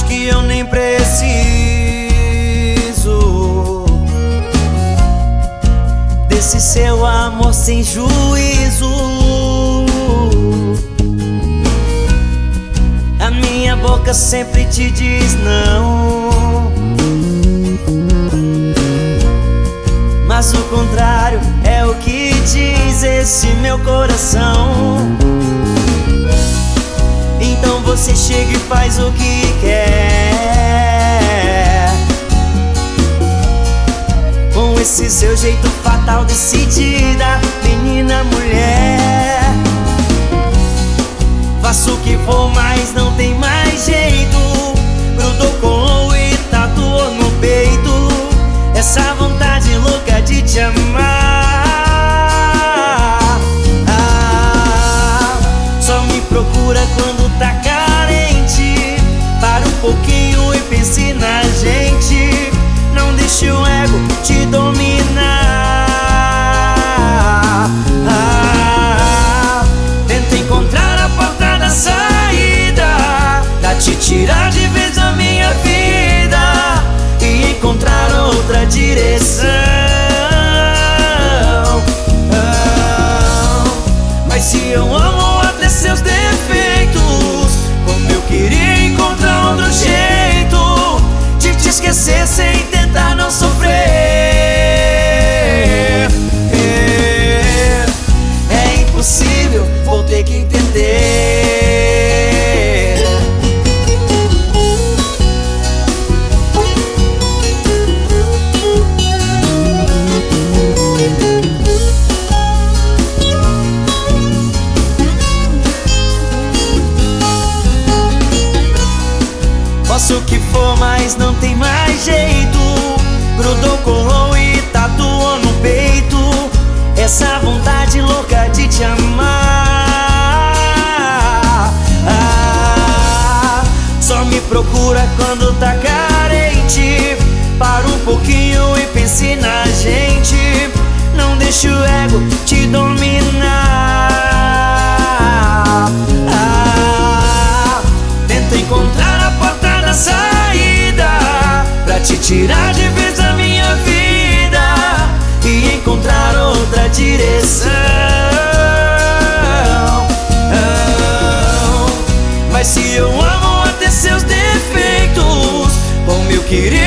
que eu nem preciso desse seu amor sem juízo. A minha boca sempre te diz não, mas o contrário é o que diz esse meu coração. Então você chega e faz o que quer, com esse seu jeito fatal, decidida, menina, mulher. Faço o que for, mas não tem mais jeito. Grudou, colou e tatuou no peito essa vontade louca de te amar. Só me procura quando tá carente. Para um pouquinho e pense na gente. Não deixe o ego te dominar. Tenta encontrar a porta da saída, pra te tirar de vez da minha vida e encontrar outra direção. Mas se eu amo até seus defeitos, como eu queria encontrar outro jeito de te esquecer sem tentar não sofrer. É impossível, vou ter que entender. Faço o que for, mas não tem mais jeito. Grudou, colou e tatuou no peito essa vontade louca de te amar. Só me procura quando tá carente. Para um pouquinho e pense na gente. Não deixe o ego te dominar. Tenta encontrar a porta da saída, pra te tirar de vez da minha vida e encontrar outra direção. Mas se eu amo até seus defeitos, como eu queria